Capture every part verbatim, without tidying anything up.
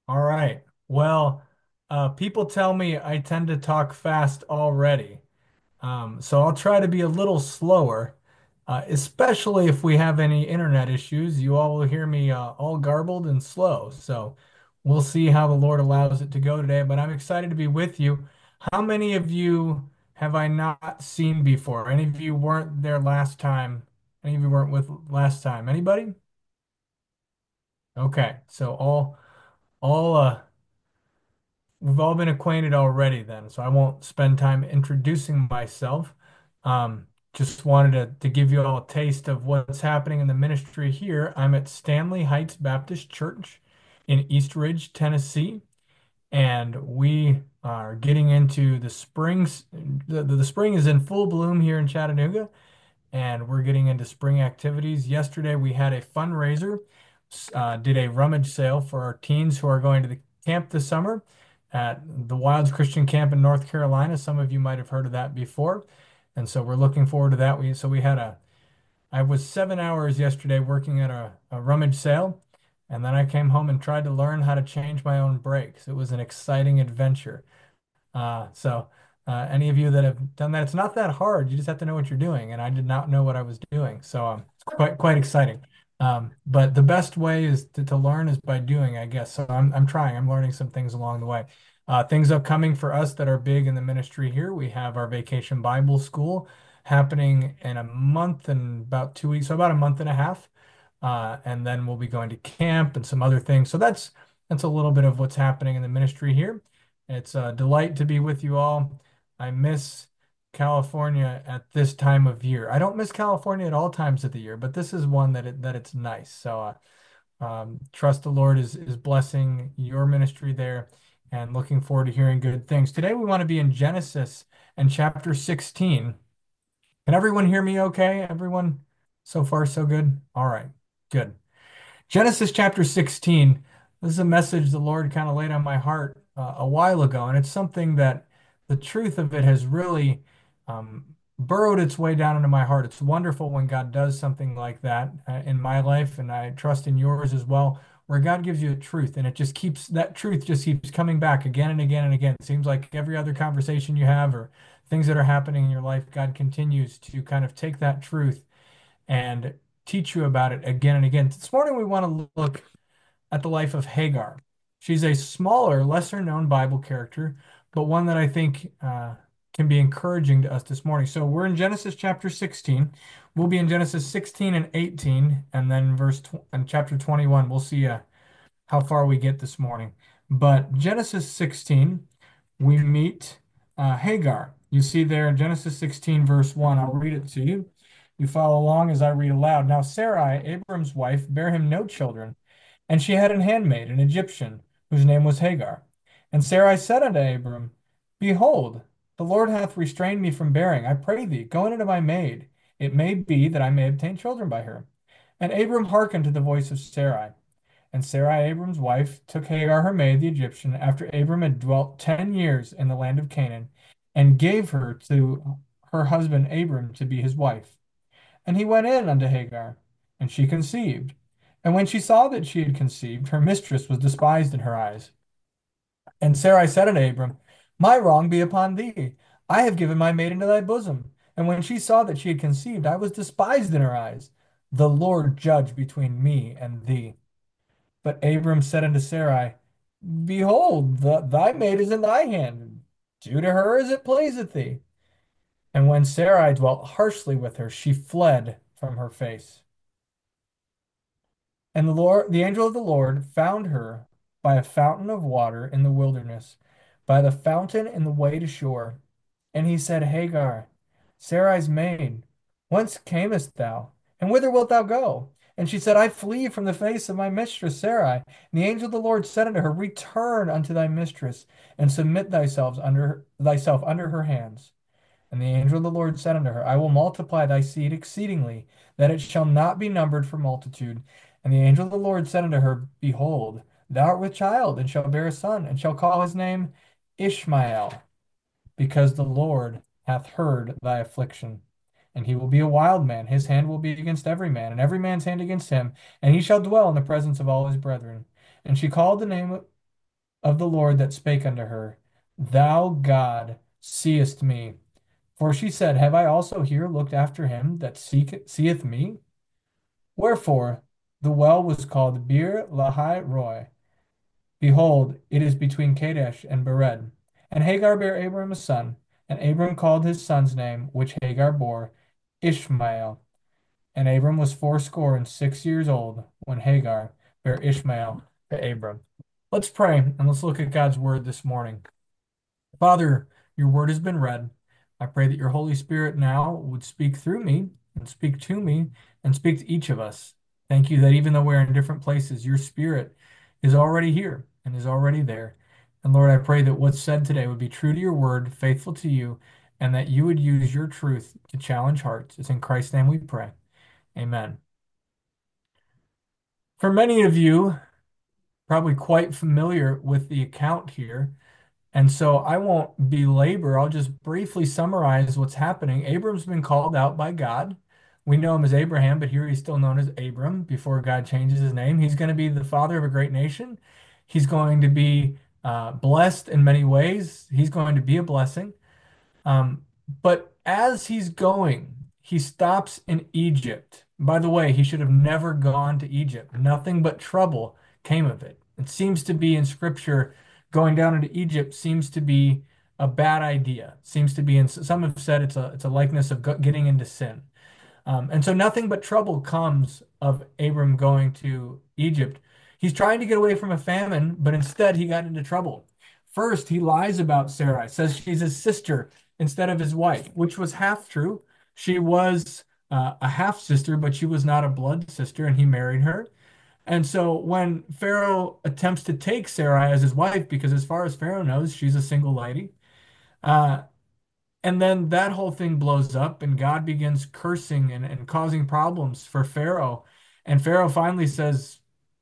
All right. Well, uh, people tell me I tend to talk fast already. Um, so I'll try to be a little slower, uh, especially if we have any internet issues. You all will hear me uh, all garbled and slow. So we'll see how the Lord allows it to go today. But I'm excited to be with you. How many of you have I not seen before? Any of you weren't there last time? Any of you weren't with last time? Anybody? Okay. So all all uh we've all been acquainted already then, so I won't spend time introducing myself. Um, just wanted to, to give you all a taste of what's happening in the ministry here. I'm at Stanley Heights Baptist Church in East Ridge, Tennessee, and we are getting into the springs. The, the, the spring is in full bloom here in Chattanooga, and we're getting into spring activities. Yesterday, we had a fundraiser, uh, did a rummage sale for our teens who are going to the camp this summer at the Wilds Christian Camp in North Carolina. Some of you might have heard of that before. And so we're looking forward to that. We so we had a I was seven hours yesterday working at a, a rummage sale, and then I came home and tried to learn how to change my own brakes. It was an exciting adventure. Uh, so uh, any of you that have done that, it's not that hard. You just have to know what you're doing, and I did not know what I was doing. So um, it's quite quite exciting. Um, but the best way is to, to learn is by doing, I guess. So I'm I'm trying. I'm learning some things along the way. Uh, things upcoming for us that are big in the ministry here. We have our Vacation Bible School happening in a month and about two weeks, so about a month and a half. Uh, and then we'll be going to camp and some other things. So that's that's a little bit of what's happening in the ministry here. It's a delight to be with you all. I miss California at this time of year. I don't miss California at all times of the year, but this is one that it, that it's nice. So uh, um, trust the Lord is is blessing your ministry there, and looking forward to hearing good things. Today we want to be in Genesis and chapter sixteen. Can everyone hear me okay? Everyone so far so good? All right, good. Genesis chapter sixteen. This is a message the Lord kind of laid on my heart uh, a while ago, and it's something that the truth of it has really um, burrowed its way down into my heart. It's wonderful when God does something like that uh, in my life, and I trust in yours as well, where God gives you a truth, and it just keeps that truth just keeps coming back again and again and again. It seems like every other conversation you have or things that are happening in your life, God continues to kind of take that truth and teach you about it again and again. This morning, we want to look at the life of Hagar. She's a smaller, lesser known Bible character, but one that I think uh, can be encouraging to us this morning. So we're in Genesis chapter sixteen. We'll be in Genesis sixteen and eighteen, and then verse tw and chapter twenty-one. We'll see uh, how far we get this morning. But Genesis sixteen, we meet uh, Hagar. You see there in Genesis sixteen, verse one. I'll read it to you. You follow along as I read aloud. Now, Sarai, Abram's wife, bare him no children, and she had an handmaid, an Egyptian, whose name was Hagar. And Sarai said unto Abram, Behold, the Lord hath restrained me from bearing. I pray thee, go in unto my maid. It may be that I may obtain children by her. And Abram hearkened to the voice of Sarai. And Sarai, Abram's wife, took Hagar her maid, the Egyptian, after Abram had dwelt ten years in the land of Canaan, and gave her to her husband Abram to be his wife. And he went in unto Hagar, and she conceived. And when she saw that she had conceived, her mistress was despised in her eyes. And Sarai said unto Abram, My wrong be upon thee. I have given my maid into thy bosom. And when she saw that she had conceived, I was despised in her eyes. The Lord judge between me and thee. But Abram said unto Sarai, Behold, the, thy maid is in thy hand. Do to her as it pleaseth thee. And when Sarai dwelt harshly with her, she fled from her face. And the Lord, the angel of the Lord found her by a fountain of water in the wilderness, by the fountain in the way to shore. And he said, Hagar, Sarai's maid, whence camest thou? And whither wilt thou go? And she said, I flee from the face of my mistress Sarai. And the angel of the Lord said unto her, Return unto thy mistress, and submit thyself under thyself under her hands. And the angel of the Lord said unto her, I will multiply thy seed exceedingly, that it shall not be numbered for multitude. And the angel of the Lord said unto her, Behold, thou art with child, and shalt bear a son, and shall call his name Ishmael, because the Lord hath heard thy affliction. And he will be a wild man, his hand will be against every man, and every man's hand against him, and he shall dwell in the presence of all his brethren. And she called the name of the Lord that spake unto her, Thou, God, seest me. For she said, Have I also here looked after him that seek, seeth me? Wherefore the well was called Bir Lahai Roi. Behold, it is between Kadesh and Bered. And Hagar bare Abram a son, and Abram called his son's name, which Hagar bore, Ishmael. And Abram was fourscore and six years old when Hagar bare Ishmael to Abram. Let's pray and let's look at God's word this morning. Father, your word has been read. I pray that your Holy Spirit now would speak through me and speak to me and speak to each of us. Thank you that even though we're in different places, your Spirit is already here and is already there. And Lord, I pray that what's said today would be true to your word, faithful to you, and that you would use your truth to challenge hearts. It's in Christ's name we pray. Amen. For many of you, probably quite familiar with the account here. And so I won't belabor, I'll just briefly summarize what's happening. Abram's been called out by God. We know him as Abraham, but here he's still known as Abram before God changes his name. He's going to be the father of a great nation. He's going to be uh, blessed in many ways. He's going to be a blessing. Um, but as he's going, he stops in Egypt. By the way, he should have never gone to Egypt. Nothing but trouble came of it. It seems to be in scripture, going down into Egypt seems to be a bad idea. Seems to be in, some have said it's a it's a likeness of getting into sin. Um, and so nothing but trouble comes of Abram going to Egypt. He's trying to get away from a famine, but instead he got into trouble. First, he lies about Sarai, says she's his sister instead of his wife, which was half true. She was uh, a half sister, but she was not a blood sister, and he married her. And so when Pharaoh attempts to take Sarai as his wife, because as far as Pharaoh knows, she's a single lady, uh, and then that whole thing blows up, and God begins cursing and, and causing problems for Pharaoh. And Pharaoh finally says,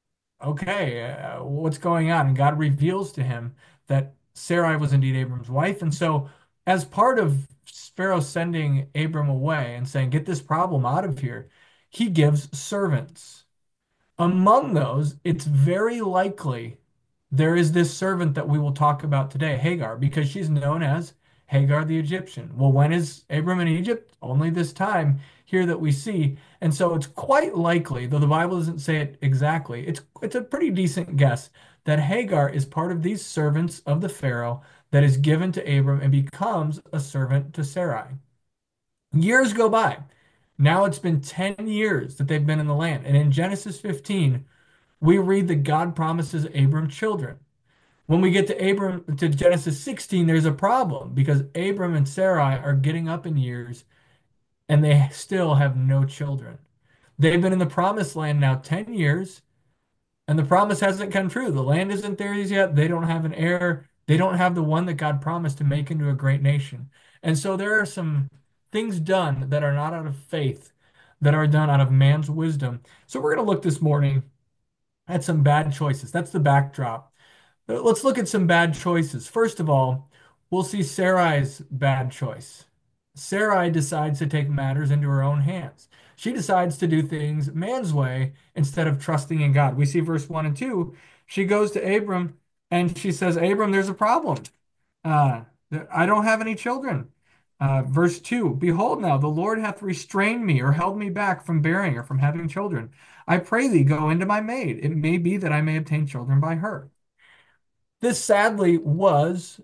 Okay, uh, what's going on? And God reveals to him that Sarai was indeed Abram's wife. And so, as part of Pharaoh sending Abram away and saying, Get this problem out of here, he gives servants. Among those, it's very likely there is this servant that we will talk about today, Hagar, because she's known as Hagar the Egyptian. Well, when is Abram in Egypt? Only this time here that we see. And so it's quite likely, though the Bible doesn't say it exactly, it's it's a pretty decent guess that Hagar is part of these servants of the Pharaoh that is given to Abram and becomes a servant to Sarai. Years go by. Now it's been ten years that they've been in the land. And in Genesis fifteen, we read that God promises Abram children. When we get to Abram to Genesis sixteen, there's a problem because Abram and Sarai are getting up in years and they still have no children. They've been in the promised land now ten years and the promise hasn't come true. The land isn't theirs yet. They don't have an heir. They don't have the one that God promised to make into a great nation. And so there are some things done that are not out of faith, that are done out of man's wisdom. So we're going to look this morning at some bad choices. That's the backdrop. Let's look at some bad choices. First of all, we'll see Sarai's bad choice. Sarai decides to take matters into her own hands. She decides to do things man's way instead of trusting in God. We see verse one and two. She goes to Abram and she says, Abram, there's a problem. Uh, I don't have any children. Uh, verse two, Behold now, the Lord hath restrained me or held me back from bearing or from having children. I pray thee, go into my maid. It may be that I may obtain children by her. This sadly was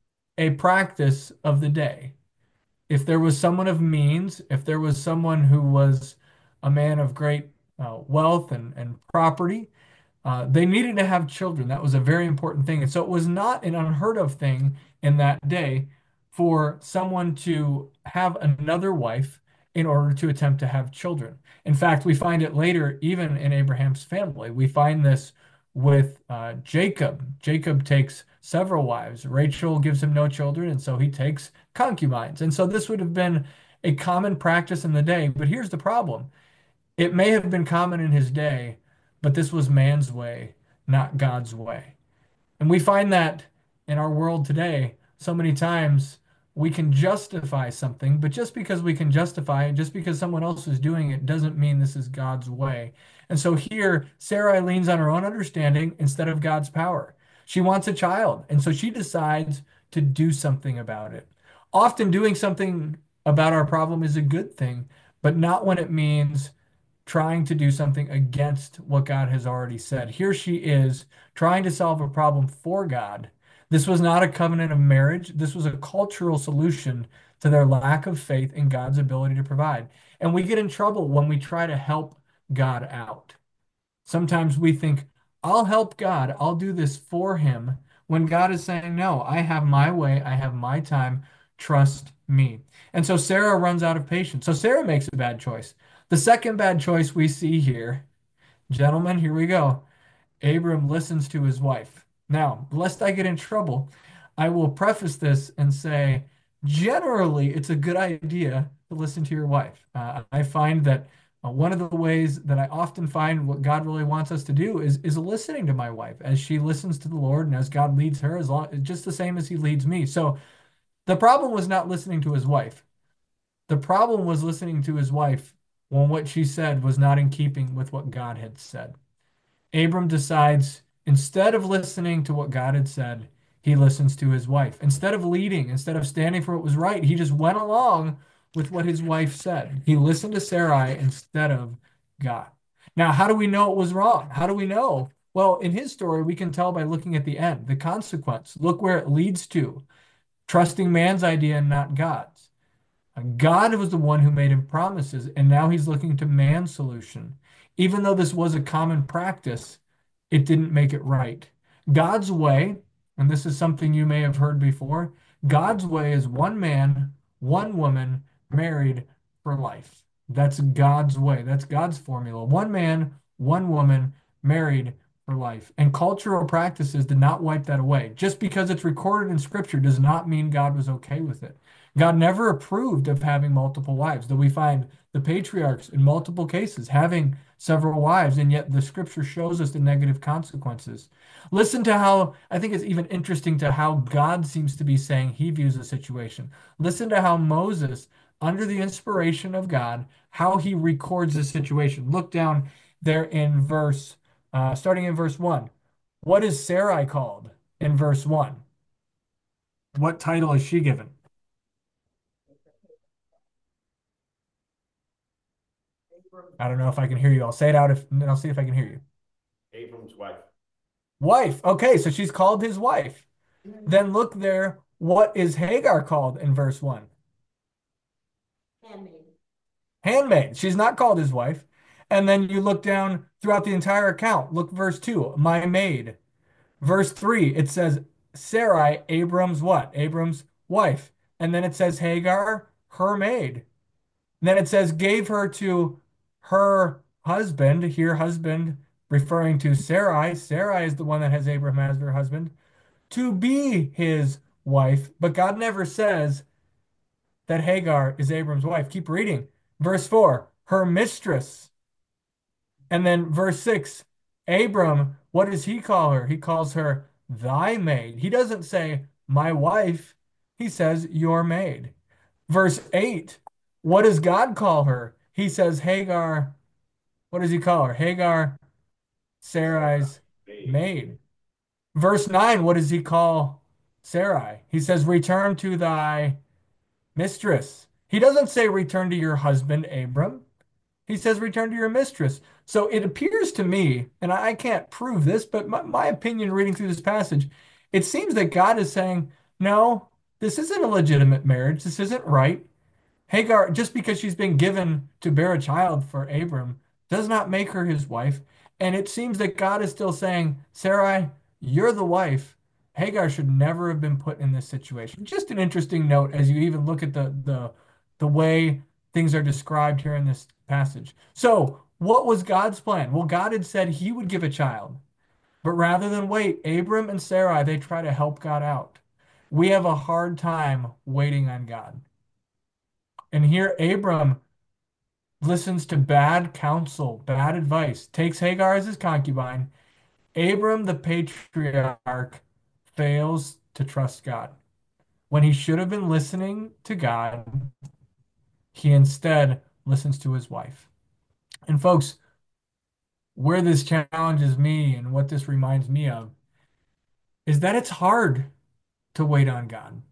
a practice of the day. If there was someone of means, if there was someone who was a man of great uh, wealth and, and property, uh, they needed to have children. That was a very important thing. And so it was not an unheard of thing in that day for someone to have another wife in order to attempt to have children. In fact, we find it later, even in Abraham's family. We find this with uh, Jacob. Jacob takes several wives. Rachel gives him no children, and so he takes concubines. And so this would have been a common practice in the day. But here's the problem. It may have been common in his day, but this was man's way, not God's way. And we find that in our world today, so many times we can justify something, but just because we can justify it, just because someone else is doing it, doesn't mean this is God's way. And so here, Sarai leans on her own understanding instead of God's power. She wants a child. And so she decides to do something about it. Often doing something about our problem is a good thing, but not when it means trying to do something against what God has already said. Here she is trying to solve a problem for God. This was not a covenant of marriage. This was a cultural solution to their lack of faith in God's ability to provide. And we get in trouble when we try to help God out. Sometimes we think, I'll help God, I'll do this for him, when God is saying, no, I have my way, I have my time, trust me. And so Sarah runs out of patience. So Sarah makes a bad choice. The second bad choice we see here, gentlemen, here we go. Abram listens to his wife. Now, lest I get in trouble, I will preface this and say, generally, it's a good idea to listen to your wife. Uh, I find that uh, one of the ways that I often find what God really wants us to do is is listening to my wife as she listens to the Lord and as God leads her, as long just the same as He leads me. So the problem was not listening to his wife. The problem was listening to his wife when what she said was not in keeping with what God had said. Abram decides instead of listening to what God had said, he listens to his wife. Instead of leading, instead of standing for what was right, he just went along with what his wife said. He listened to Sarai instead of God. Now, how do we know it was wrong? How do we know? Well, in his story, we can tell by looking at the end, the consequence. Look where it leads to. Trusting man's idea and not God's. God was the one who made him promises, and now he's looking to man's solution. Even though this was a common practice, it didn't make it right. God's way, and this is something you may have heard before, God's way is one man, one woman, married for life. That's God's way. That's God's formula. One man, one woman, married for life. And cultural practices did not wipe that away. Just because it's recorded in scripture does not mean God was okay with it. God never approved of having multiple wives, though we find the patriarchs in multiple cases having several wives, and yet the scripture shows us the negative consequences. Listen to how, I think it's even interesting to how God seems to be saying he views the situation. Listen to how Moses, under the inspiration of God, how he records the situation. Look down there in verse, uh, starting in verse one. What is Sarai called in verse one? What title is she given? I don't know if I can hear you. I'll say it out if, and then I'll see if I can hear you. Abram's wife. Wife. Okay, so she's called his wife. Then look there. What is Hagar called in verse one? Handmaid. Handmaid. She's not called his wife. And then you look down throughout the entire account. Look, verse two, my maid. Verse three, it says Sarai, Abram's what? Abram's wife. And then it says Hagar, her maid. Then it says gave her to her husband, here husband referring to Sarai. Sarai is the one that has Abraham as her husband, to be his wife. But God never says that Hagar is Abram's wife. Keep reading. Verse four, her mistress. And then verse six, Abram, what does he call her? He calls her thy maid. He doesn't say my wife. He says your maid. Verse eight, what does God call her? He says Hagar. What does he call her? Hagar, Sarah. Sarai's Maid. maid. Verse nine, what does he call Sarai? He says, return to thy mistress. He doesn't say return to your husband, Abram. He says return to your mistress. So it appears to me, and I can't prove this, but my, my opinion reading through this passage, it seems that God is saying, no, this isn't a legitimate marriage. This isn't right. Hagar, just because she's been given to bear a child for Abram, does not make her his wife. And it seems that God is still saying, Sarai, you're the wife. Hagar should never have been put in this situation. Just an interesting note as you even look at the the the way things are described here in this passage. So, what was God's plan? Well, God had said he would give a child. But rather than wait, Abram and Sarai, they try to help God out. We have a hard time waiting on God. And here Abram listens to bad counsel, bad advice, takes Hagar as his concubine. Abram, the patriarch, fails to trust God. When he should have been listening to God, he instead listens to his wife. And folks, where this challenges me and what this reminds me of is that it's hard to wait on God.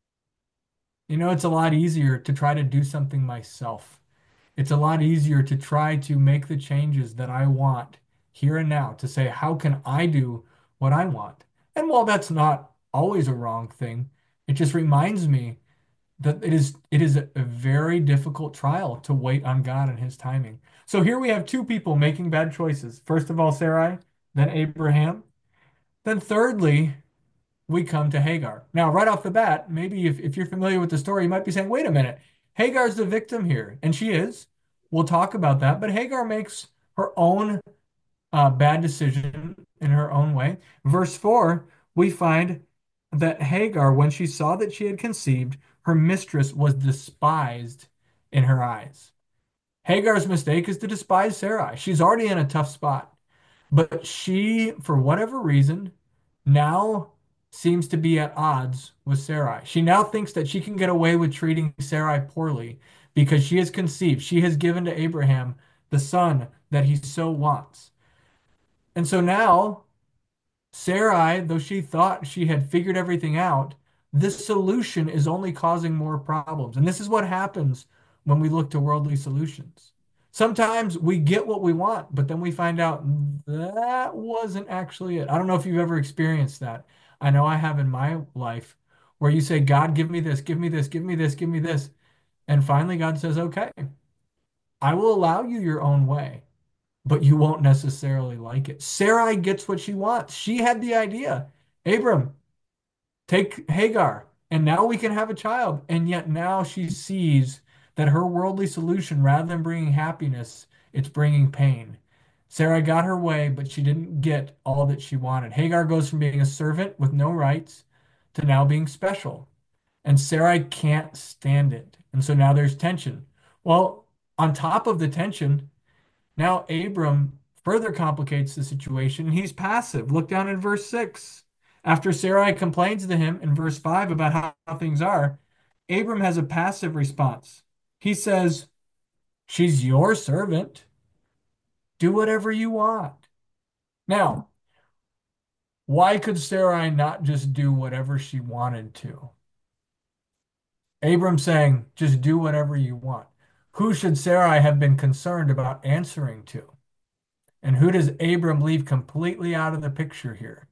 You know, it's a lot easier to try to do something myself. It's a lot easier to try to make the changes that I want here and now to say, how can I do what I want? And while that's not always a wrong thing, it just reminds me that it is it is a, a very difficult trial to wait on God and his timing. So here we have two people making bad choices. First of all, Sarai, then Abraham. Then thirdly, we come to Hagar. Now, right off the bat, maybe if, if you're familiar with the story, you might be saying, wait a minute, Hagar's the victim here. And she is. We'll talk about that. But Hagar makes her own uh, bad decision in her own way. Verse four, we find that Hagar, when she saw that she had conceived, her mistress was despised in her eyes. Hagar's mistake is to despise Sarai. She's already in a tough spot. But she, for whatever reason, now seems to be at odds with Sarai. She now thinks that she can get away with treating Sarai poorly because she has conceived. She has given to Abraham the son that he so wants. And so now Sarai, though she thought she had figured everything out, this solution is only causing more problems. And this is what happens when we look to worldly solutions. Sometimes we get what we want, but then we find out that wasn't actually it. I don't know if you've ever experienced that. I know I have in my life where you say, God, give me this, give me this, give me this, give me this. And finally, God says, okay, I will allow you your own way, but you won't necessarily like it. Sarai gets what she wants. She had the idea. Abram, take Hagar, and now we can have a child. And yet now she sees that her worldly solution, rather than bringing happiness, it's bringing pain. Sarai got her way, but she didn't get all that she wanted. Hagar goes from being a servant with no rights to now being special. And Sarai can't stand it. And so now there's tension. Well, on top of the tension, now Abram further complicates the situation, and he's passive. Look down in verse six. After Sarai complains to him in verse five about how, how things are, Abram has a passive response. He says, she's your servant. Do whatever you want. Now, why could Sarai not just do whatever she wanted to? Abram saying, just do whatever you want. Who should Sarai have been concerned about answering to? And who does Abram leave completely out of the picture here?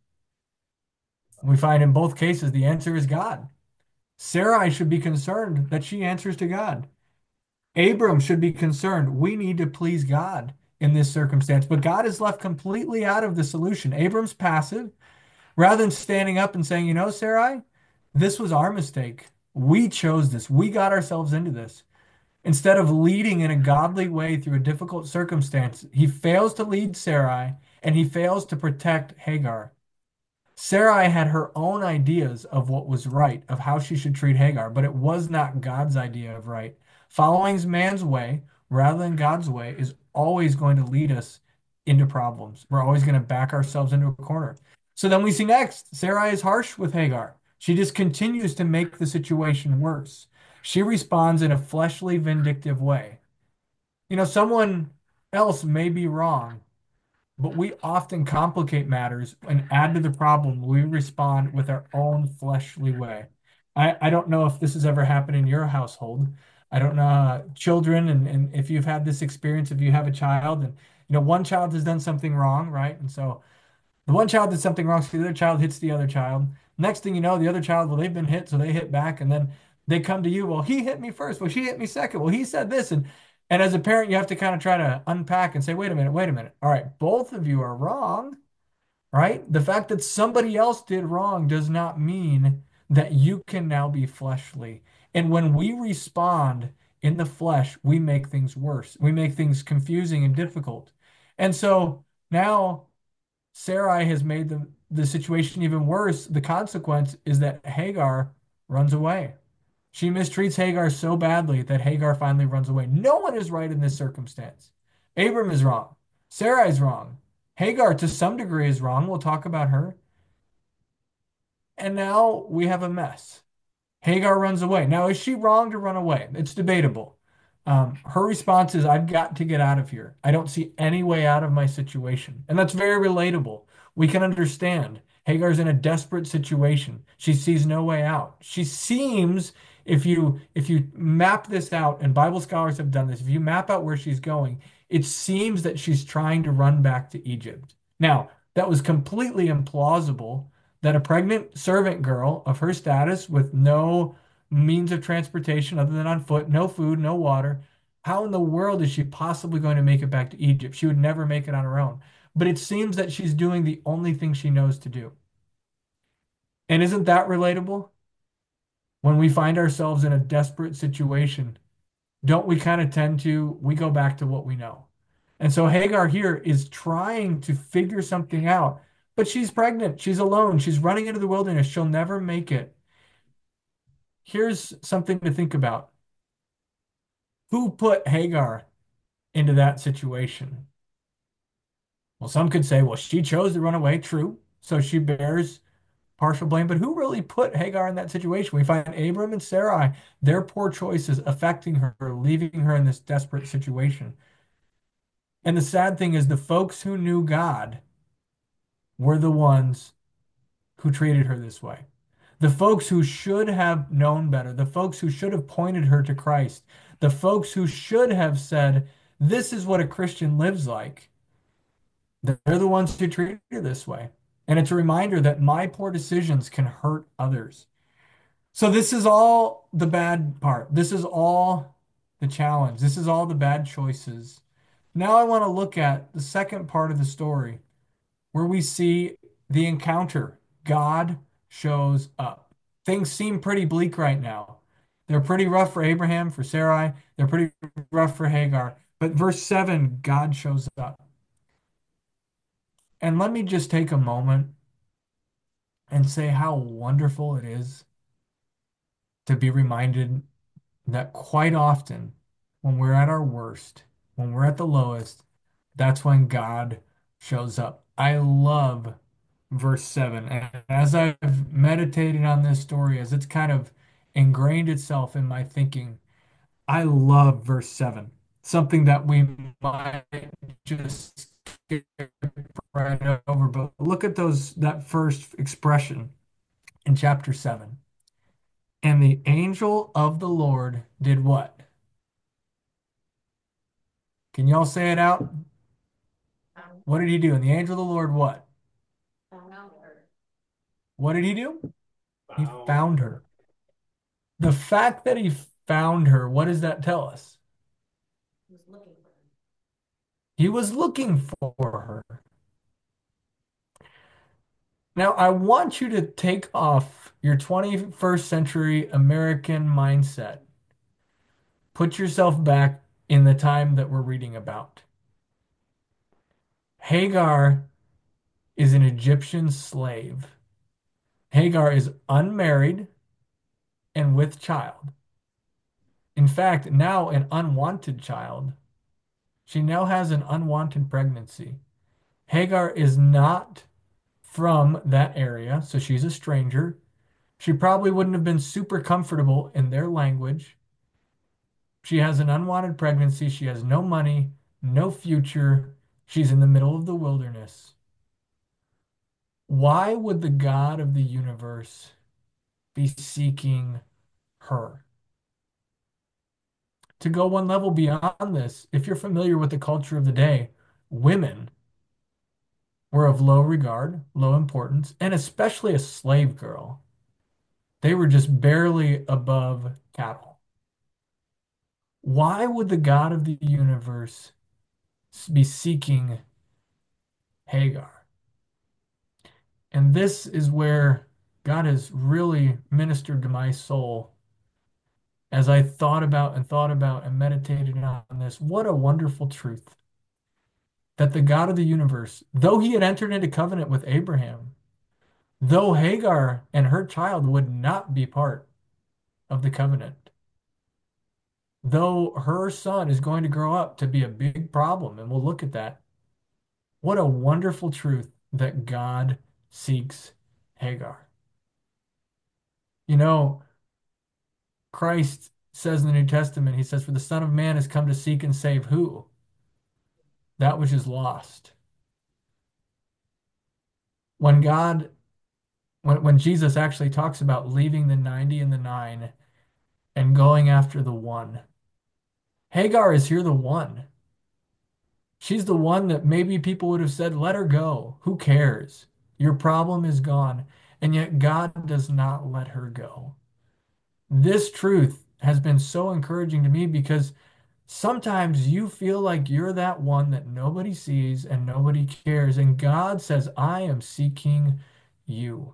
We find in both cases the answer is God. Sarai should be concerned that she answers to God. Abram should be concerned we need to please God in this circumstance, but God is left completely out of the solution. Abram's passive. Rather than standing up and saying, you know, Sarai, this was our mistake. We chose this. We got ourselves into this. Instead of leading in a godly way through a difficult circumstance, he fails to lead Sarai and he fails to protect Hagar. Sarai had her own ideas of what was right, of how she should treat Hagar, but it was not God's idea of right. Following man's way rather than God's way is always going to lead us into problems. We're always going to back ourselves into a corner. So then we see next, Sarai is harsh with Hagar. She just continues to make the situation worse. She responds in a fleshly, vindictive way. You know, someone else may be wrong, but we often complicate matters and add to the problem. We respond with our own fleshly way. I, I don't know if this has ever happened in your household. I don't know, uh, children, and, and if you've had this experience, if you have a child, and you know, one child has done something wrong, right? And so the one child did something wrong, so the other child hits the other child. Next thing you know, the other child, well, they've been hit, so they hit back, and then they come to you. Well, he hit me first. Well, she hit me second. Well, he said this, and and as a parent, you have to kind of try to unpack and say, wait a minute, wait a minute. All right, both of you are wrong, right? The fact that somebody else did wrong does not mean that you can now be fleshly. And when we respond in the flesh, we make things worse. We make things confusing and difficult. And so now Sarai has made the, the situation even worse. The consequence is that Hagar runs away. She mistreats Hagar so badly that Hagar finally runs away. No one is right in this circumstance. Abram is wrong. Sarai is wrong. Hagar, to some degree, is wrong. We'll talk about her. And now we have a mess. Hagar runs away. Now, is she wrong to run away? It's debatable. Um, her response is, I've got to get out of here. I don't see any way out of my situation. And that's very relatable. We can understand. Hagar's in a desperate situation. She sees no way out. She seems, if you if you map this out, and Bible scholars have done this, if you map out where she's going, it seems that she's trying to run back to Egypt. Now, that was completely implausible that a pregnant servant girl of her status with no means of transportation other than on foot, no food, no water. How in the world is she possibly going to make it back to Egypt? She would never make it on her own. But it seems that she's doing the only thing she knows to do. And isn't that relatable? When we find ourselves in a desperate situation, don't we kind of tend to, we go back to what we know. And so Hagar here is trying to figure something out, but she's pregnant. She's alone. She's running into the wilderness. She'll never make it. Here's something to think about. Who put Hagar into that situation? Well, some could say, well, she chose to run away. True. So she bears partial blame. But who really put Hagar in that situation? We find Abram and Sarai, their poor choices affecting her, leaving her in this desperate situation. And the sad thing is, the folks who knew God were the ones who treated her this way. The folks who should have known better, the folks who should have pointed her to Christ, the folks who should have said, this is what a Christian lives like. They're the ones who treat you this way. And it's a reminder that my poor decisions can hurt others. So this is all the bad part. This is all the challenge. This is all the bad choices. Now I want to look at the second part of the story where we see the encounter. God shows up. Things seem pretty bleak right now. They're pretty rough for Abraham, for Sarai. They're pretty rough for Hagar. But verse seven, God shows up. And let me just take a moment and say how wonderful it is to be reminded that quite often, when we're at our worst, when we're at the lowest, that's when God shows up. I love verse seven. And as I've meditated on this story, as it's kind of ingrained itself in my thinking, I love verse seven. Something that we might just skip right over, but look at those that first expression in chapter seven. And the angel of the Lord did what? Can y'all say it out? What did he do? And the angel of the Lord what? What did he do? He Found found her. her. The fact that he found her, what does that tell us? He was looking for her. Now, I want you to take off your twenty-first century American mindset. Put yourself back in the time that we're reading about. Hagar is an Egyptian slave. Hagar is unmarried and with child. In fact, now an unwanted child. She now has an unwanted pregnancy. Hagar is not from that area, so she's a stranger. She probably wouldn't have been super comfortable in their language. She has an unwanted pregnancy. She has no money, no future. She's in the middle of the wilderness. Why would the God of the universe be seeking her? To go one level beyond this, if you're familiar with the culture of the day, women were of low regard, low importance, and especially a slave girl. They were just barely above cattle. Why would the God of the universe be seeking Hagar? And this is where God has really ministered to my soul as I thought about and thought about and meditated on this. What a wonderful truth that the God of the universe, though he had entered into covenant with Abraham, though Hagar and her child would not be part of the covenant, though her son is going to grow up to be a big problem, and we'll look at that. What a wonderful truth that God seeks Hagar. You know, Christ says in the New Testament, he says, "For the Son of Man has come to seek and save who? That which is lost." When God, when, when Jesus actually talks about leaving the ninety and the nine and going after the one, Hagar is here the one. She's the one that maybe people would have said, let her go. Who cares? Your problem is gone. And yet God does not let her go. This truth has been so encouraging to me because sometimes you feel like you're that one that nobody sees and nobody cares. And God says, I am seeking you.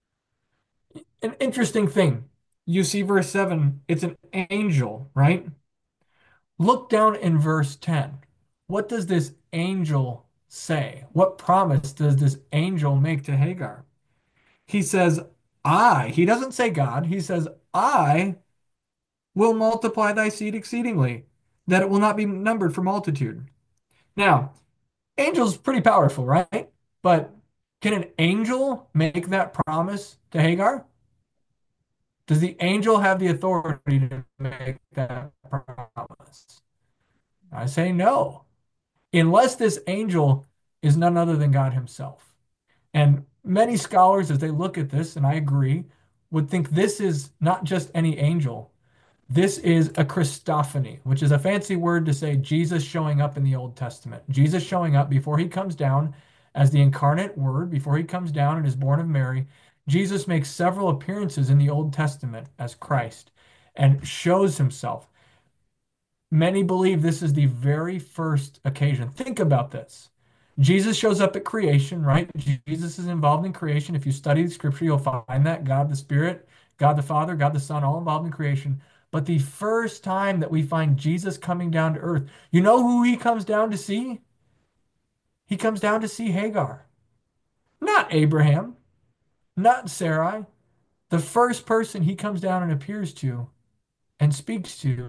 An interesting thing. You see verse seven, it's an angel, right? Look down in verse ten. What does this angel say? What promise does this angel make to Hagar? He says, I, he doesn't say God, he says, I will multiply thy seed exceedingly, that it will not be numbered for multitude. Now, angel's pretty powerful, right? But can an angel make that promise to Hagar? Does the angel have the authority to make that promise? I say no. Unless this angel is none other than God himself. And many scholars, as they look at this, and I agree, would think this is not just any angel. This is a Christophany, which is a fancy word to say Jesus showing up in the Old Testament. Jesus showing up before he comes down as the incarnate word, before he comes down and is born of Mary. Jesus makes several appearances in the Old Testament as Christ and shows himself. Many believe this is the very first occasion. Think about this. Jesus shows up at creation, right? Jesus is involved in creation. If you study the scripture, you'll find that God the Spirit, God the Father, God the Son, all involved in creation. But the first time that we find Jesus coming down to earth, you know who he comes down to see? He comes down to see Hagar, not Abraham, not Sarai. The first person he comes down and appears to and speaks to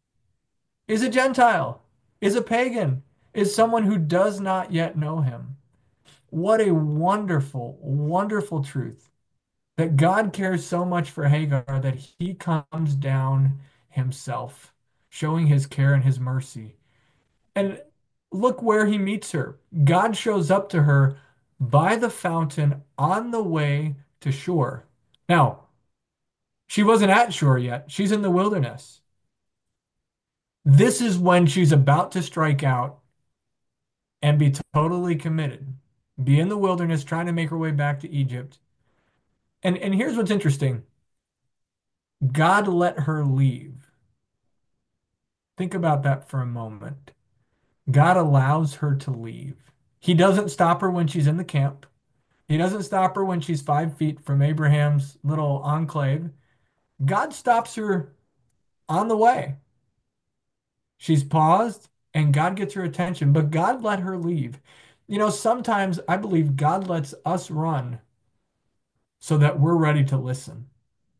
is a Gentile, is a pagan, is someone who does not yet know him. What a wonderful, wonderful truth that God cares so much for Hagar that he comes down himself, showing his care and his mercy. And look where he meets her. God shows up to her by the fountain on the way to shore. Now, she wasn't at shore yet. She's in the wilderness. This is when she's about to strike out and be totally committed, be in the wilderness trying to make her way back to Egypt. And and here's what's interesting. God let her leave. Think about that for a moment. God allows her to leave. He doesn't stop her when she's in the camp. He doesn't stop her when she's five feet from Abraham's little enclave. God stops her on the way. She's paused and God gets her attention, but God let her leave. You know, sometimes I believe God lets us run so that we're ready to listen.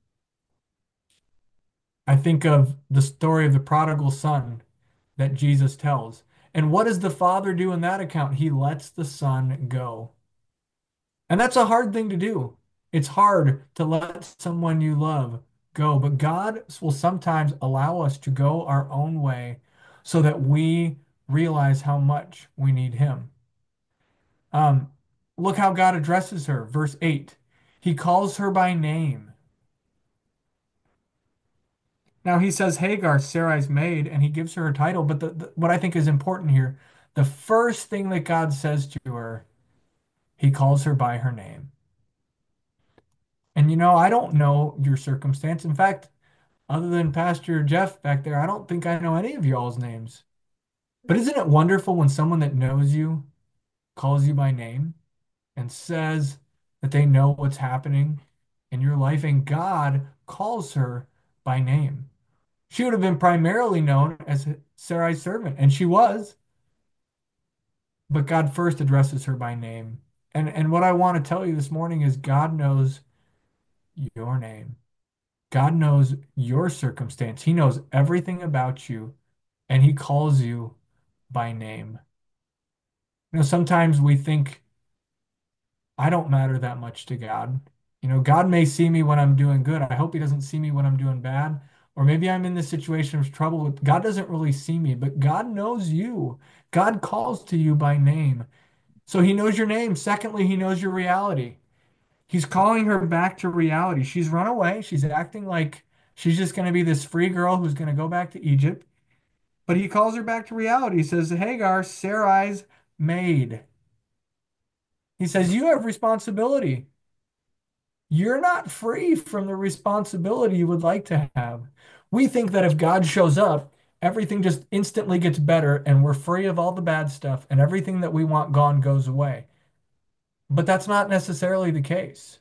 I think of the story of the prodigal son that Jesus tells. And what does the father do in that account? He lets the son go. And that's a hard thing to do. It's hard to let someone you love go, but God will sometimes allow us to go our own way so that we realize how much we need him. Um, look how God addresses her. Verse eight. He calls her by name. Now he says Hagar, Sarai's maid, and he gives her her title. But the, the, what I think is important here, the first thing that God says to her, he calls her by her name. And you know, I don't know your circumstance. In fact, other than Pastor Jeff back there, I don't think I know any of y'all's names. But isn't it wonderful when someone that knows you calls you by name and says that they know what's happening in your life? And God calls her by name. She would have been primarily known as Sarai's servant, and she was, but God first addresses her by name. And and what I want to tell you this morning is God knows your name. God knows your circumstance. He knows everything about you, and he calls you by name. You know, sometimes we think I don't matter that much to God. You know, God may see me when I'm doing good. I hope he doesn't see me when I'm doing bad. Or maybe I'm in this situation of trouble with God doesn't really see me, but God knows you. God calls to you by name. So he knows your name. Secondly, he knows your reality. He's calling her back to reality. She's run away. She's acting like she's just going to be this free girl who's going to go back to Egypt. But he calls her back to reality. He says, Hagar, Sarai's maid. He says, you have responsibility. You're not free from the responsibility you would like to have. We think that if God shows up, everything just instantly gets better and we're free of all the bad stuff and everything that we want gone goes away. But that's not necessarily the case.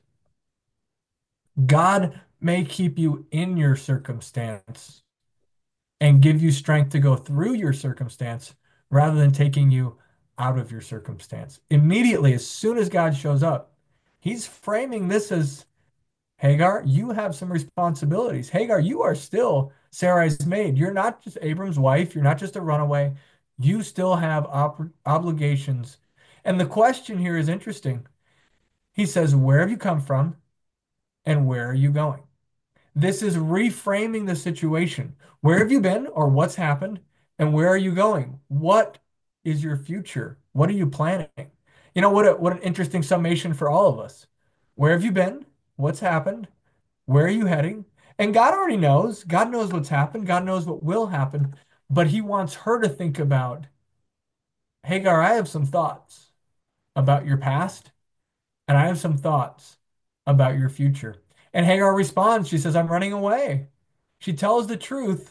God may keep you in your circumstance and give you strength to go through your circumstance rather than taking you out of your circumstance. Immediately, as soon as God shows up, he's framing this as Hagar, you have some responsibilities. Hagar, you are still Sarai's maid. You're not just Abram's wife. You're not just a runaway. You still have ob obligations. And the question here is interesting. He says, where have you come from and where are you going? This is reframing the situation. Where have you been or what's happened and where are you going? What is your future? What are you planning? You know, what a, what an interesting summation for all of us. Where have you been? What's happened? Where are you heading? And God already knows. God knows what's happened. God knows what will happen. But he wants her to think about, Hagar, I have some thoughts about your past, and I have some thoughts about your future. And Hagar responds, she says, I'm running away. She tells the truth,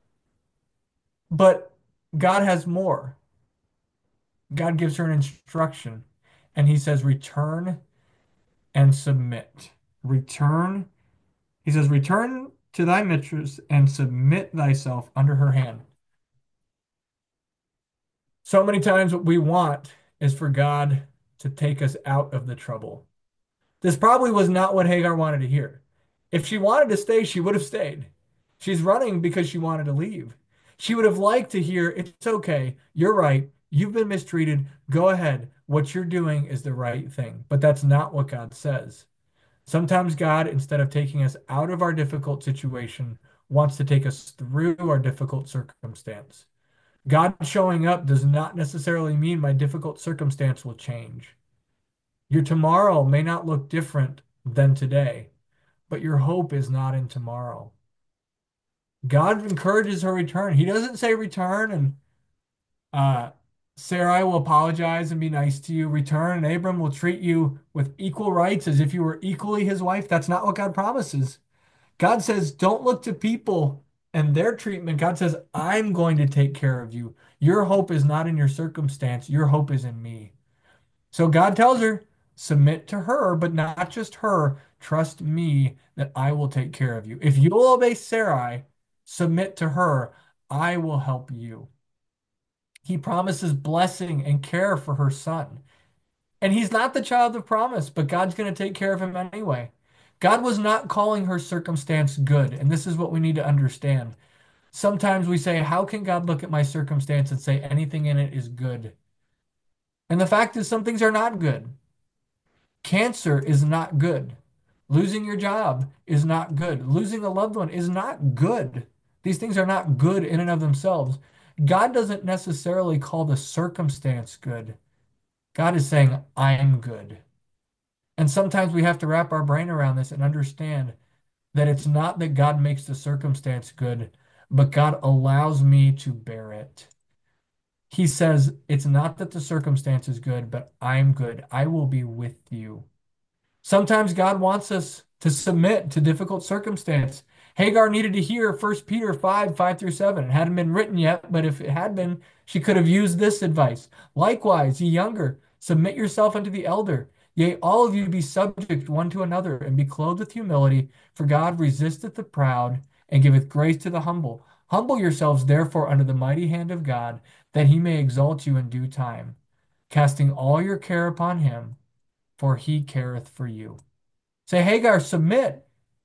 but God has more. God gives her an instruction, and he says, return and submit. Return. He says, return to thy mistress and submit thyself under her hand. So many times what we want is for God to take us out of the trouble. This probably was not what Hagar wanted to hear. If she wanted to stay, she would have stayed. She's running because she wanted to leave. She would have liked to hear, it's okay, you're right, you've been mistreated, go ahead. What you're doing is the right thing. But that's not what God says. Sometimes God, instead of taking us out of our difficult situation, wants to take us through our difficult circumstance. God showing up does not necessarily mean my difficult circumstance will change. Your tomorrow may not look different than today, but your hope is not in tomorrow. God encourages her return. He doesn't say return and uh, Sarai will apologize and be nice to you. Return and Abram will treat you with equal rights as if you were equally his wife. That's not what God promises. God says, don't look to people and their treatment. God says, I'm going to take care of you. Your hope is not in your circumstance. Your hope is in me. So God tells her, submit to her, but not just her. Trust me that I will take care of you. If you'll obey Sarai, submit to her, I will help you. He promises blessing and care for her son. And he's not the child of promise, but God's going to take care of him anyway. God was not calling her circumstance good. And this is what we need to understand. Sometimes we say, how can God look at my circumstance and say anything in it is good? And the fact is, some things are not good. Cancer is not good. Losing your job is not good. Losing a loved one is not good. These things are not good in and of themselves. God doesn't necessarily call the circumstance good. God is saying, I'm good. And sometimes we have to wrap our brain around this and understand that it's not that God makes the circumstance good, but God allows me to bear it. He says, it's not that the circumstance is good, but I'm good. I will be with you. Sometimes God wants us to submit to difficult circumstance. Hagar needed to hear First Peter five, five through seven. It hadn't been written yet, but if it had been, she could have used this advice. Likewise, ye younger, submit yourself unto the elder. Yea, all of you be subject one to another, and be clothed with humility, for God resisteth the proud, and giveth grace to the humble. Humble yourselves therefore under the mighty hand of God, that he may exalt you in due time, casting all your care upon him, for he careth for you. Say, Hagar, submit.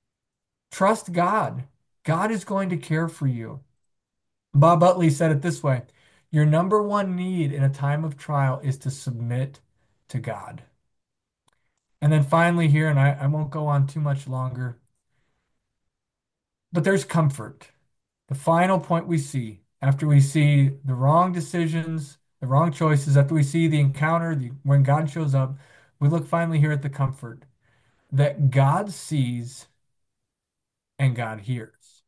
Trust God. God is going to care for you. Bob Utley said it this way: your number one need in a time of trial is to submit to God. And then finally, here, and I, I won't go on too much longer, But there's comfort. The final point we see after we see the wrong decisions, the wrong choices, after we see the encounter, the, when God shows up, we look finally here at the comfort that God sees and God hears.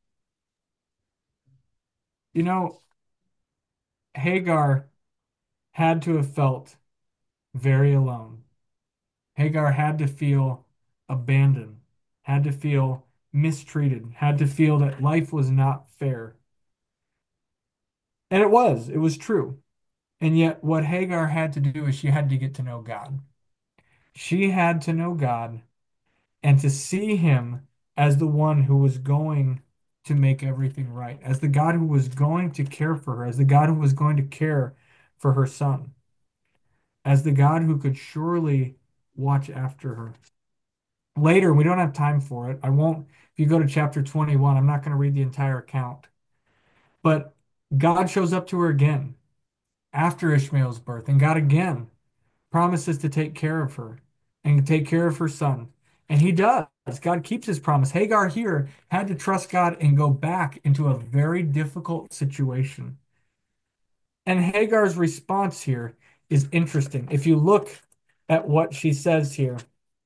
You know, Hagar had to have felt very alone. Hagar had to feel abandoned, had to feel mistreated, had to feel that life was not fair. And it was, it was true. And yet, what Hagar had to do is she had to get to know God. She had to know God and to see him as the one who was going to make everything right, as the God who was going to care for her, as the God who was going to care for her son, as the God who could surely watch after her. Later, we don't have time for it. I won't, if you go to chapter twenty-one, I'm not going to read the entire account, but God shows up to her again after Ishmael's birth, and God again promises to take care of her and take care of her son. And he does. God keeps his promise. Hagar here had to trust God and go back into a very difficult situation. And Hagar's response here is interesting. If you look at what she says here,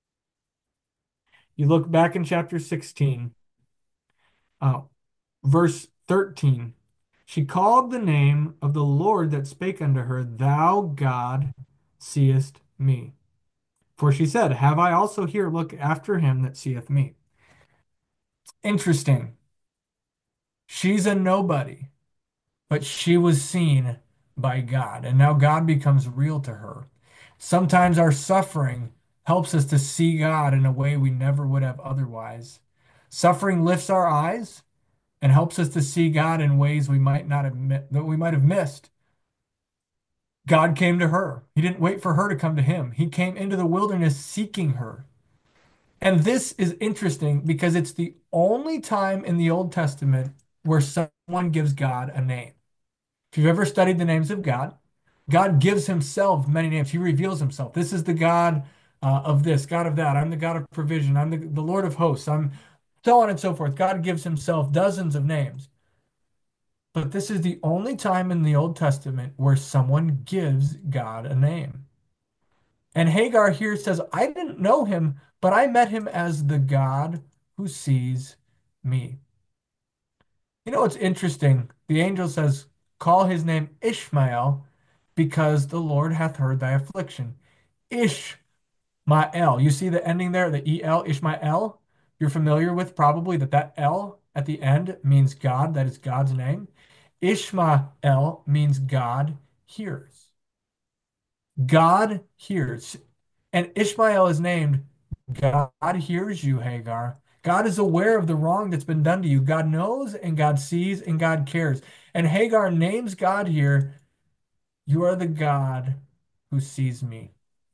you look back in chapter sixteen, uh, verse thirteen. She called the name of the Lord that spake unto her, Thou God seest me. For she said, Have I also here look after him that seeth me? Interesting. She's a nobody, but she was seen by God, and now God becomes real to her. Sometimes our suffering helps us to see God in a way we never would have otherwise. Suffering lifts our eyes and helps us to see God in ways we might not have that we might have missed. God came to her. He didn't wait for her to come to him. He came into the wilderness seeking her. And this is interesting because it's the only time in the Old Testament where someone gives God a name. If you've ever studied the names of God, God gives himself many names. He reveals himself. This is the God uh, of this, God of that. I'm the God of provision. I'm the, the Lord of hosts. I'm so on and so forth. God gives himself dozens of names. But this is the only time in the Old Testament where someone gives God a name. And Hagar here says, I didn't know him, but I met him as the God who sees me. You know, it's interesting. The angel says, Call his name Ishmael, because the Lord hath heard thy affliction. Ishmael. You see the ending there, the E L, Ishmael? You're familiar with probably that that L at the end means God. That is God's name. Ishmael means God hears. God hears. And Ishmael is named God hears you, Hagar. God is aware of the wrong that's been done to you. God knows and God sees and God cares. And Hagar names God here, You are the God who sees me.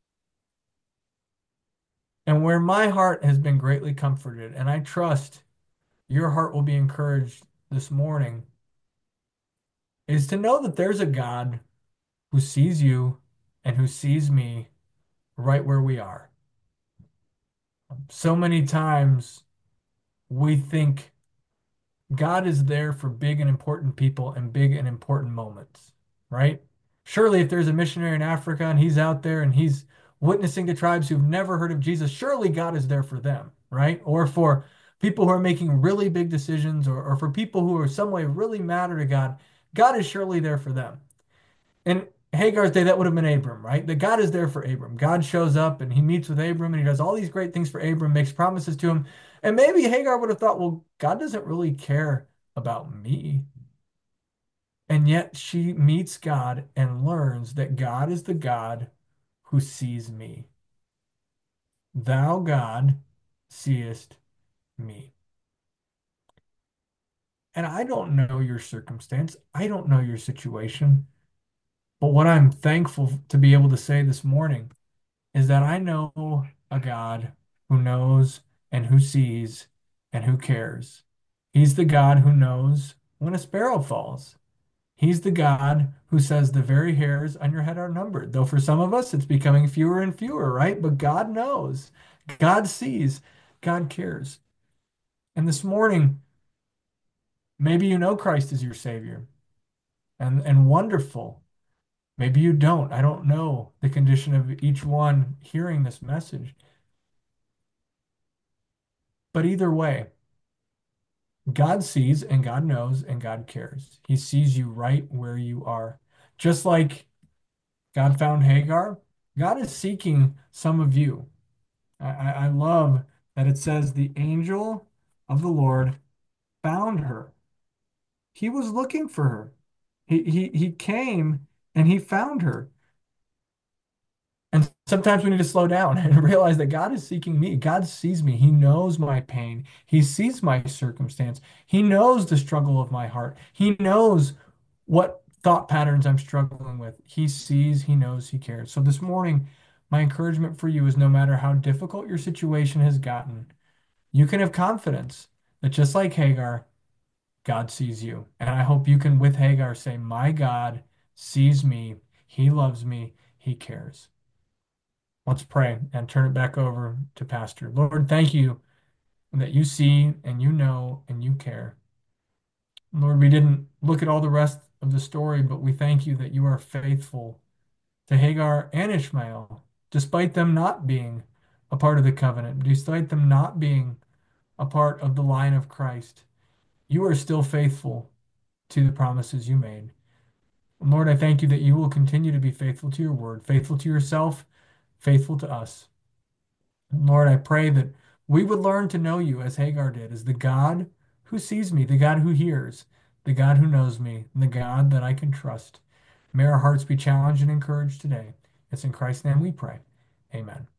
And where my heart has been greatly comforted, and I trust your heart will be encouraged this morning, is to know that there's a God who sees you and who sees me right where we are. So many times we think God is there for big and important people and big and important moments, right? Surely, if there's a missionary in Africa and he's out there and he's witnessing to tribes who've never heard of Jesus, surely God is there for them, right? Or for people who are making really big decisions, or, or for people who are some way really matter to God, God is surely there for them. In Hagar's day, that would have been Abram, right? That God is there for Abram. God shows up and he meets with Abram and he does all these great things for Abram, makes promises to him. And maybe Hagar would have thought, well, God doesn't really care about me. And yet she meets God and learns that God is the God who sees me. Thou, God, seest me. And I don't know your circumstance. I don't know your situation. But what I'm thankful to be able to say this morning is that I know a God who knows and who sees and who cares. He's the God who knows when a sparrow falls. He's the God who says the very hairs on your head are numbered. Though for some of us, it's becoming fewer and fewer, right? But God knows, God sees, God cares. And this morning, Maybe you know Christ is your Savior and, and wonderful. Maybe you don't. I don't know the condition of each one hearing this message. But either way, God sees and God knows and God cares. He sees you right where you are. Just like God found Hagar, God is seeking some of you. I, I, I love that it says the angel of the Lord found her. He was looking for her. He, he, he came and he found her. And sometimes we need to slow down and realize that God is seeking me. God sees me. He knows my pain. He sees my circumstance. He knows the struggle of my heart. He knows what thought patterns I'm struggling with. He sees, he knows, he cares. So this morning, my encouragement for you is no matter how difficult your situation has gotten, you can have confidence that just like Hagar, God sees you. And I hope you can, with Hagar, say, my God sees me. He loves me. He cares. Let's pray and turn it back over to Pastor. Lord, thank you that you see and you know and you care. Lord, we didn't look at all the rest of the story, but we thank you that you are faithful to Hagar and Ishmael, despite them not being a part of the covenant, despite them not being a part of the line of Christ. You are still faithful to the promises you made. And Lord, I thank you that you will continue to be faithful to your word, faithful to yourself, faithful to us. Lord, I pray that we would learn to know you as Hagar did, as the God who sees me, the God who hears, the God who knows me, and the God that I can trust. May our hearts be challenged and encouraged today. It's in Christ's name we pray. Amen.